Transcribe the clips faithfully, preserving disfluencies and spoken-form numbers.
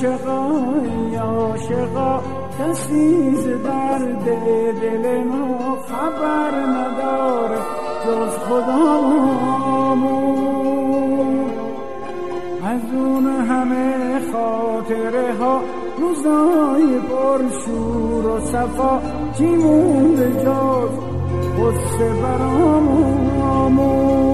عاشقا ای عاشقا کسی ز درد دل ما خبر نداره جز خدامون. از اون همه خاطره ها روزای پرشور و صفا چی مونده جز غصه برامون.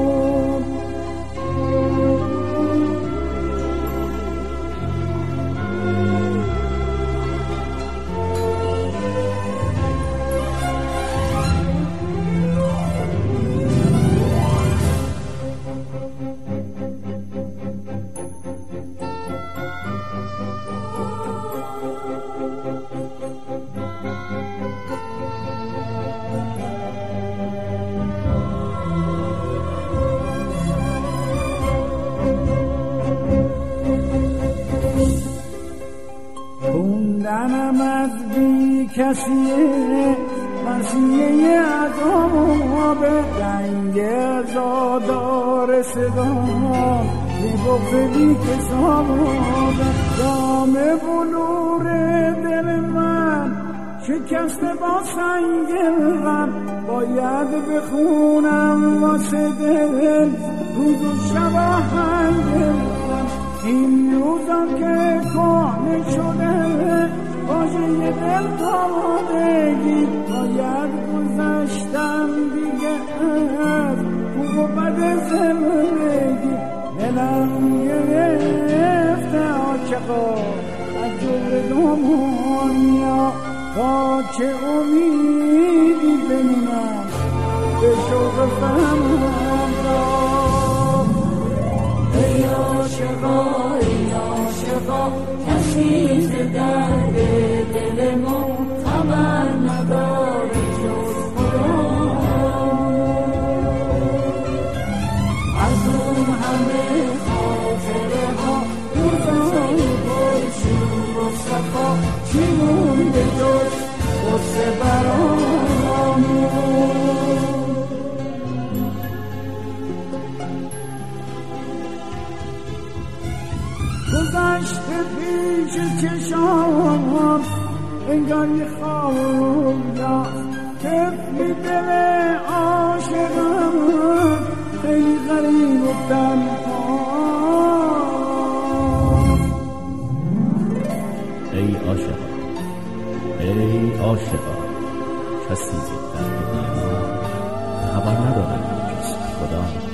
خوندنم از بی کسیه مسیحه عذاب رنگ زادار صدام یه بخلی که ساباب دام بلور دل من شکسته با سنگ غم باید بخونم واسه دل روز و شب آهنگ این روزا که کهنه شده واژه دل تامادگی باید گذشتم دیگه از خوب و بد زندگی. دلم گرفته عاشقا از جور دنیا تا چه امیدی بمونم به شوق فهمم را. ای عاشقا ای عاشقا کسی ز درد دل ما خبر نداره جز خدا. از اون همه خاطره ها روزای پرشور و صفا چی مونده جز غصه برامون. گذشته پیش چشام انگار یه خواب طفلی دل عاشقم خیلی غریب و تنها. ای عاشقا ای عاشقا کسی ز درد دل ما خبر نداره جز خدا.